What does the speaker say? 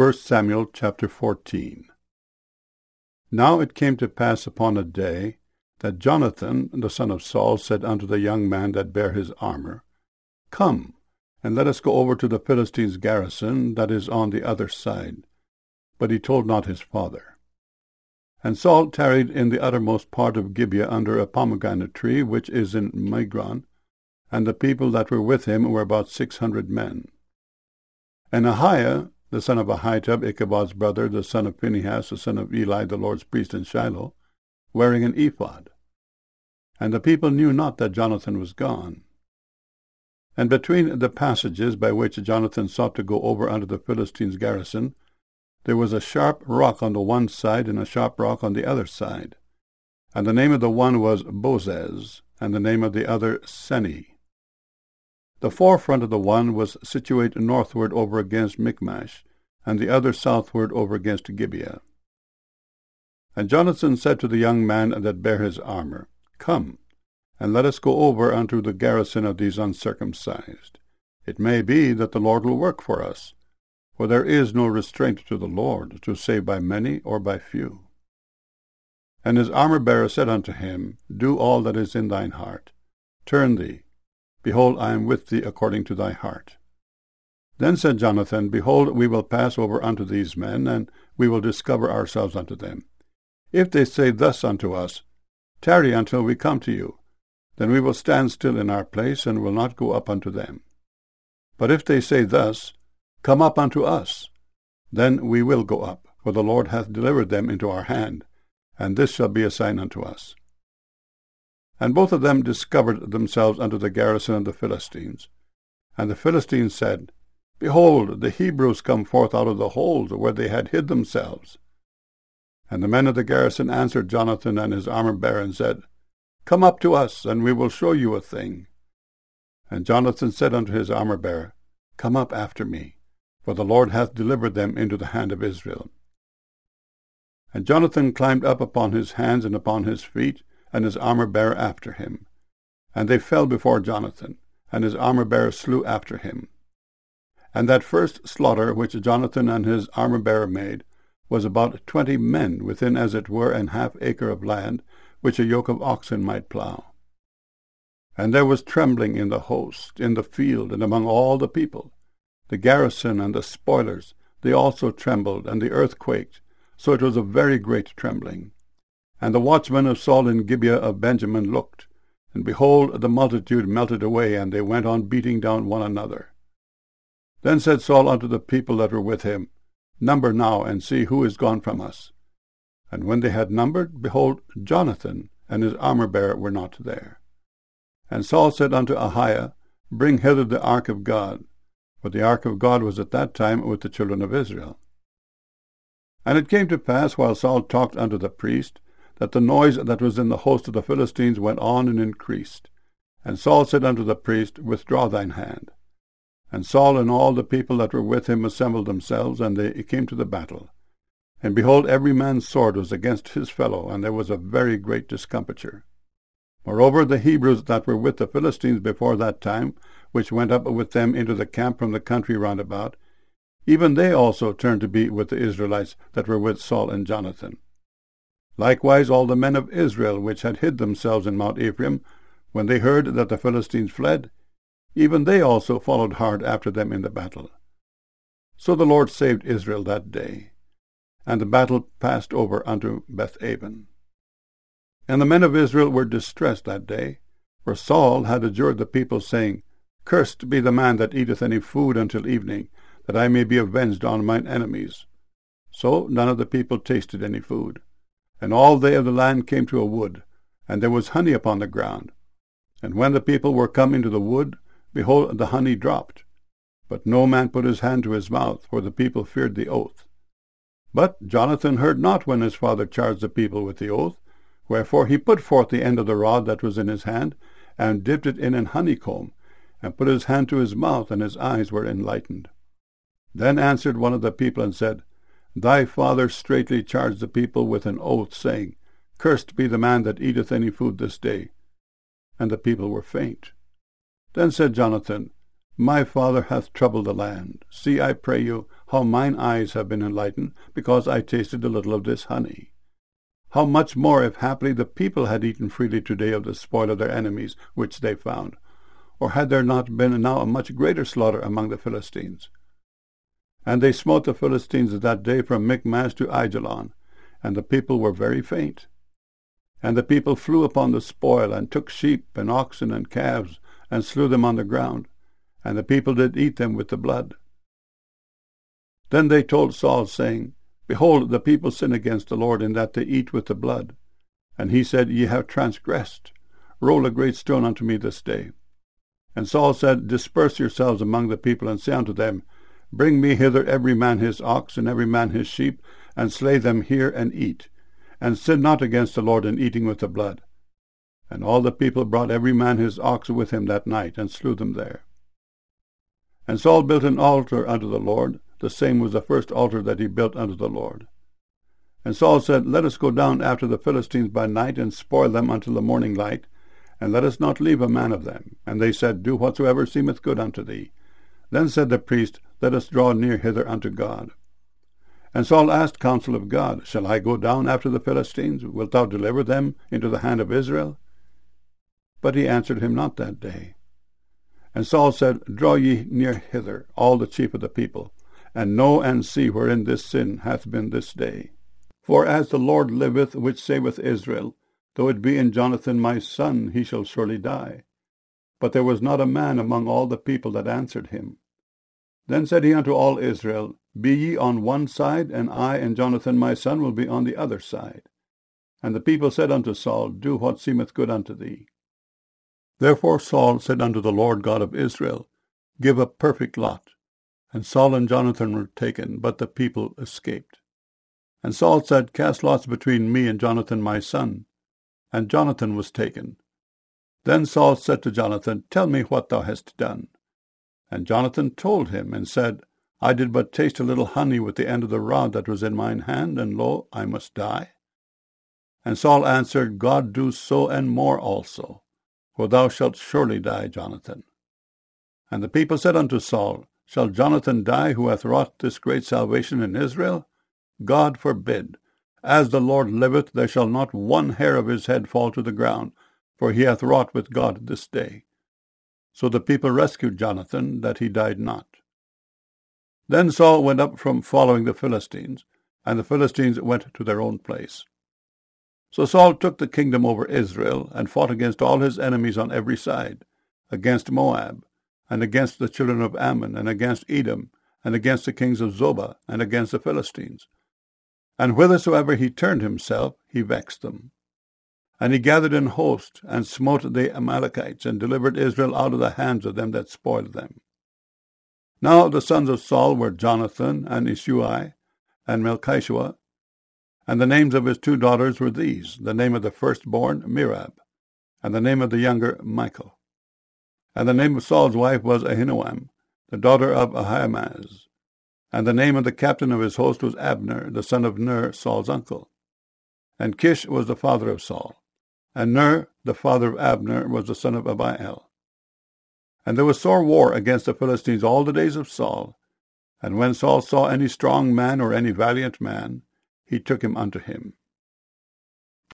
1 Samuel chapter 14. Now it came to pass upon a day that Jonathan the son of Saul said unto the young man that bare his armor, Come, and let us go over to the Philistines' garrison that is on the other side. But he told not his father. And Saul tarried in the uttermost part of Gibeah under a pomegranate tree which is in Migron, and the people that were with him were about 600 men. And Ahiah, the son of Ahitub, Ichabod's brother, the son of Phinehas, the son of Eli, the Lord's priest in Shiloh, wearing an ephod. And the people knew not that Jonathan was gone. And between the passages by which Jonathan sought to go over unto the Philistines' garrison, there was a sharp rock on the one side and a sharp rock on the other side. And the name of the one was Bozez, and the name of the other Seni. The forefront of the one was situate northward over against Michmash, and the other southward over against Gibeah. And Jonathan said to the young man that bare his armor, Come, and let us go over unto the garrison of these uncircumcised. It may be that the Lord will work for us, for there is no restraint to the Lord, to save by many or by few. And his armor-bearer said unto him, Do all that is in thine heart. Turn thee. Behold, I am with thee according to thy heart. Then said Jonathan, Behold, we will pass over unto these men, and we will discover ourselves unto them. If they say thus unto us, Tarry until we come to you, then we will stand still in our place, and will not go up unto them. But if they say thus, Come up unto us, then we will go up, for the Lord hath delivered them into our hand, and this shall be a sign unto us. And both of them discovered themselves unto the garrison of the Philistines. And the Philistines said, Behold, the Hebrews come forth out of the hold where they had hid themselves. And the men of the garrison answered Jonathan and his armor-bearer, and said, Come up to us, and we will show you a thing. And Jonathan said unto his armor-bearer, Come up after me, for the Lord hath delivered them into the hand of Israel. And Jonathan climbed up upon his hands and upon his feet, and his armor-bearer after him. And they fell before Jonathan, and his armor-bearer slew after him. And that first slaughter which Jonathan and his armor-bearer made was about 20 men within as it were an half acre of land, which a yoke of oxen might plough. And there was trembling in the host, in the field, and among all the people. The garrison and the spoilers, they also trembled, and the earth quaked, so it was a very great trembling. And the watchmen of Saul in Gibeah of Benjamin looked, and behold, the multitude melted away, and they went on beating down one another. Then said Saul unto the people that were with him, Number now, and see who is gone from us. And when they had numbered, behold, Jonathan and his armor-bearer were not there. And Saul said unto Ahiah, Bring hither the ark of God. For the ark of God was at that time with the children of Israel. And it came to pass, while Saul talked unto the priest, that the noise that was in the host of the Philistines went on and increased. And Saul said unto the priest, Withdraw thine hand. And Saul and all the people that were with him assembled themselves, and they came to the battle. And behold, every man's sword was against his fellow, and there was a very great discomfiture. Moreover, the Hebrews that were with the Philistines before that time, which went up with them into the camp from the country round about, even they also turned to be with the Israelites that were with Saul and Jonathan. Likewise all the men of Israel which had hid themselves in Mount Ephraim, when they heard that the Philistines fled, even they also followed hard after them in the battle. So the Lord saved Israel that day, and the battle passed over unto Bethaven. And the men of Israel were distressed that day, for Saul had adjured the people, saying, Cursed be the man that eateth any food until evening, that I may be avenged on mine enemies. So none of the people tasted any food. And all they of the land came to a wood, and there was honey upon the ground. And when the people were come into the wood, behold, the honey dropped. But no man put his hand to his mouth, for the people feared the oath. But Jonathan heard not when his father charged the people with the oath, wherefore he put forth the end of the rod that was in his hand, and dipped it in an honeycomb, and put his hand to his mouth, and his eyes were enlightened. Then answered one of the people, and said, Thy father straitly charged the people with an oath, saying, Cursed be the man that eateth any food this day. And the people were faint. Then said Jonathan, My father hath troubled the land. See, I pray you, how mine eyes have been enlightened, because I tasted a little of this honey. How much more if haply the people had eaten freely today of the spoil of their enemies, which they found? Or had there not been now a much greater slaughter among the Philistines? And they smote the Philistines that day from Michmash to Aijalon, and the people were very faint. And the people flew upon the spoil, and took sheep and oxen and calves, and slew them on the ground, and the people did eat them with the blood. Then they told Saul, saying, Behold, the people sin against the Lord, in that they eat with the blood. And he said, Ye have transgressed. Roll a great stone unto me this day. And Saul said, Disperse yourselves among the people, and say unto them, Bring me hither every man his ox, and every man his sheep, and slay them here, and eat. And sin not against the Lord in eating with the blood. And all the people brought every man his ox with him that night, and slew them there. And Saul built an altar unto the Lord. The same was the first altar that he built unto the Lord. And Saul said, Let us go down after the Philistines by night, and spoil them until the morning light, and let us not leave a man of them. And they said, Do whatsoever seemeth good unto thee. Then said the priest, Let us draw near hither unto God. And Saul asked counsel of God, Shall I go down after the Philistines? Wilt thou deliver them into the hand of Israel? But he answered him not that day. And Saul said, Draw ye near hither, all the chief of the people, and know and see wherein this sin hath been this day. For as the Lord liveth, which saveth Israel, though it be in Jonathan my son, he shall surely die. But there was not a man among all the people that answered him. Then said he unto all Israel, Be ye on one side, and I and Jonathan my son will be on the other side. And the people said unto Saul, Do what seemeth good unto thee. Therefore Saul said unto the Lord God of Israel, Give a perfect lot. And Saul and Jonathan were taken, but the people escaped. And Saul said, Cast lots between me and Jonathan my son. And Jonathan was taken. Then Saul said to Jonathan, Tell me what thou hast done. And Jonathan told him, and said, I did but taste a little honey with the end of the rod that was in mine hand, and lo, I must die. And Saul answered, God do so and more also, for thou shalt surely die, Jonathan. And the people said unto Saul, Shall Jonathan die, who hath wrought this great salvation in Israel? God forbid. As the Lord liveth, there shall not one hair of his head fall to the ground, for he hath wrought with God this day. So the people rescued Jonathan, that he died not. Then Saul went up from following the Philistines, and the Philistines went to their own place. So Saul took the kingdom over Israel, and fought against all his enemies on every side, against Moab, and against the children of Ammon, and against Edom, and against the kings of Zobah, and against the Philistines. And whithersoever he turned himself, he vexed them. And he gathered in host, and smote the Amalekites, and delivered Israel out of the hands of them that spoiled them. Now the sons of Saul were Jonathan, and Isui, and Melchishua, and the names of his two daughters were these, the name of the firstborn, Merab, and the name of the younger, Michal. And the name of Saul's wife was Ahinoam, the daughter of Ahimaaz. And the name of the captain of his host was Abner, the son of Ner, Saul's uncle. And Kish was the father of Saul. And Ner, the father of Abner, was the son of Abiel. And there was sore war against the Philistines all the days of Saul. And when Saul saw any strong man or any valiant man, he took him unto him.